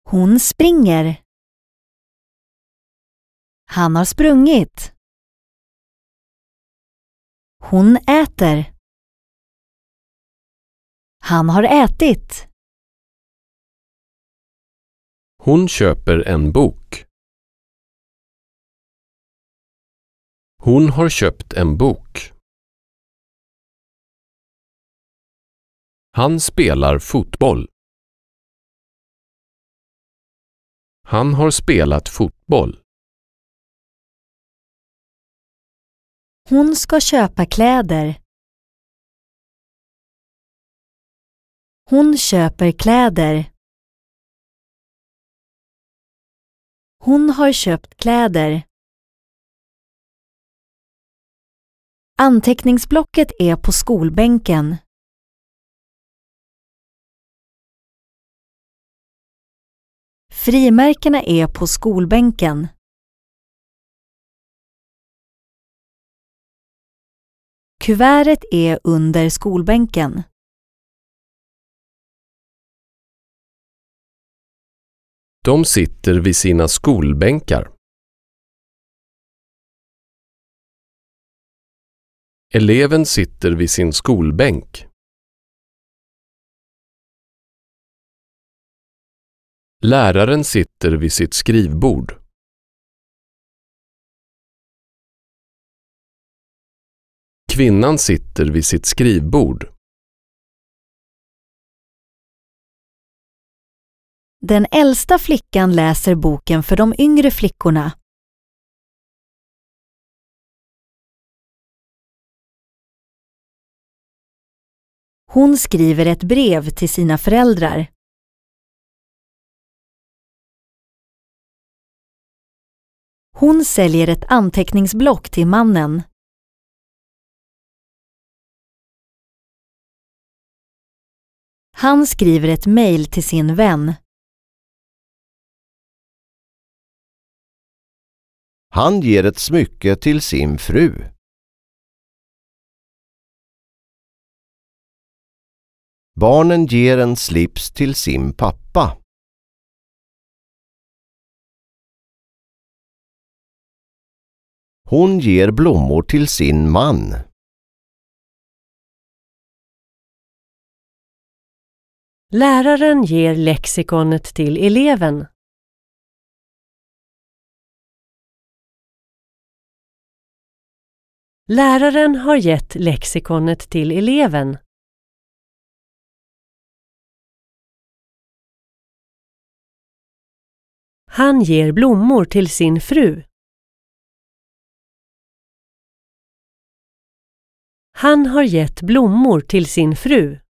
Hon springer. Han har sprungit. Hon äter. Han har ätit. Hon köper en bok. Hon har köpt en bok. Han spelar fotboll. Han har spelat fotboll. Hon ska köpa kläder. Hon köper kläder. Hon har köpt kläder. Anteckningsblocket är på skolbänken. Frimärkena är på skolbänken. Kuvertet är under skolbänken. De sitter vid sina skolbänkar. Eleven sitter vid sin skolbänk. Läraren sitter vid sitt skrivbord. Kvinnan sitter vid sitt skrivbord. Den äldsta flickan läser boken för de yngre flickorna. Hon skriver ett brev till sina föräldrar. Hon säljer ett anteckningsblock till mannen. Han skriver ett mejl till sin vän. Han ger ett smycke till sin fru. Barnen ger en slips till sin pappa. Hon ger blommor till sin man. Läraren ger lexikonet till eleven. Läraren har gett lexikonet till eleven. Han ger blommor till sin fru. Han har gett blommor till sin fru.